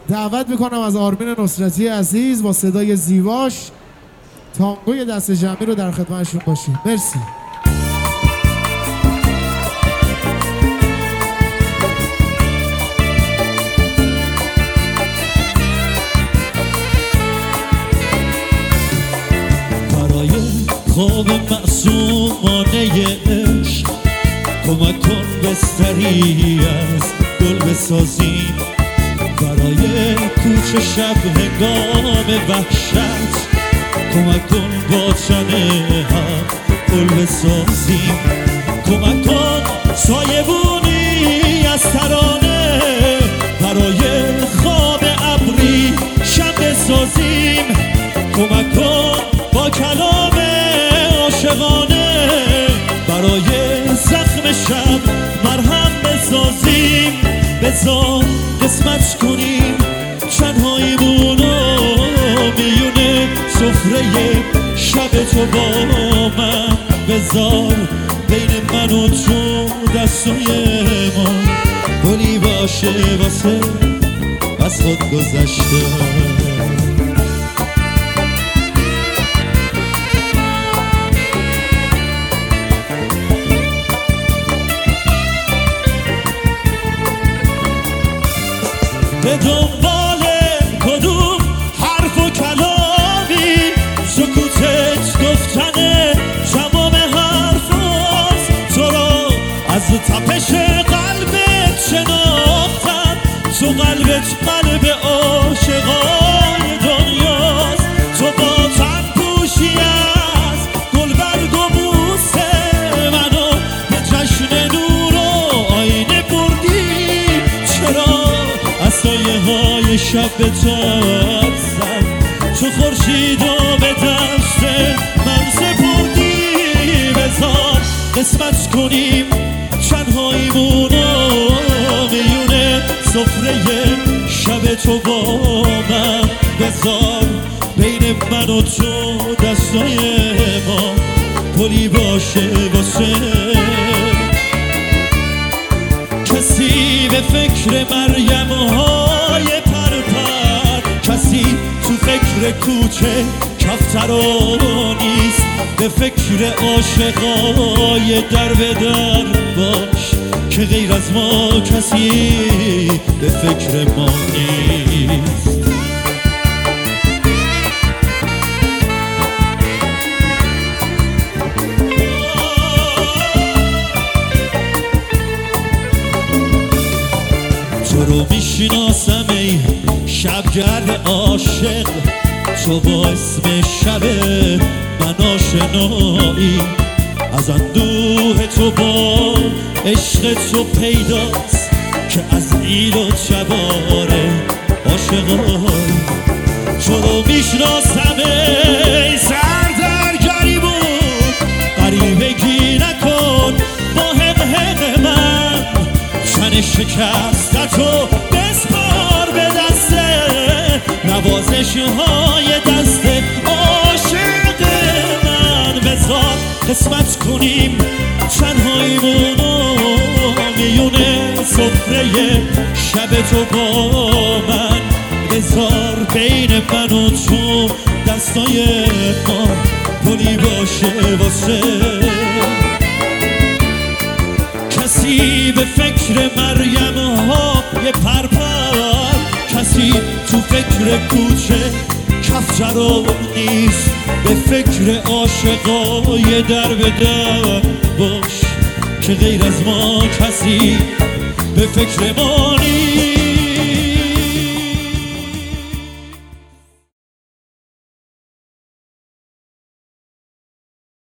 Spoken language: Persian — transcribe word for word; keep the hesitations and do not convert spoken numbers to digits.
دعوت میکنم از آرمین نصرتی عزیز با صدای زیباش تانگوی دست جمعی رو در خدمتشون باشیم. مرسی. برای خواب معصومانه عشق کمک کن بستری از گل بسازیم، برای کوچه شب هنگام وحشت کمک کن با تنه هم گل بسازیم، کمک کن سایبونی از ترانه برای خواب ابری شب بسازیم، کمک کن با کلام عاشقانه برای زخم شب مرهم بسازیم، بذار قسمت کنیم تنهاییمونو میونه سفره شب تو با من، بذار بین من و تو دستای ما گلی باشه واسه از خود گذشته. به دنبال کدوم حرف و کلامی سکوتت گفتن تمام حرف هست، تو را از تپش قلبت شناختم، تو قلبت قلب عاشقای دنیاست، تو با تن پوشی از گل برگ و بوسه منو به جشن نور و آینه بردی، چرا سایه های شب به تاب زد، تو خورشید و به دست من سپردی، بذار قسمت کنیم تنهاییمونو میونه سفره شب تو با من، بذار بین من و تو دستای ما پلی باشه واسه کسی به فکر مریم های پرپر، کسی تو فکر کوچه کفترا نیست، به فکر عاشقای در به در باش که غیر از ما کسی به فکر ما نیست. تو رو میشناسم ای شبگرد عاشق، تو با اسم شب من آشنایی، از اندوه تو با عشق تو پیداست که از ایل و جواره عاشقایی، تو رو میشناسم ای سردرگری بود غریبگی نکن با حق حق من، تن شکستتو بسپار به دسته نوازش های دست عاشق من، بذار قسمت کنیم تنهاییمونو میونه سفره شب تو با من، بذار بین من و تو دستای ما پلی باشه واسه کسی به فکر مریم ها یه پرپر، کسی تو فکر کوچه کفترا نیست، به فکر عاشقای در به در باش که غیر از ما کسی به فکر ما نیست.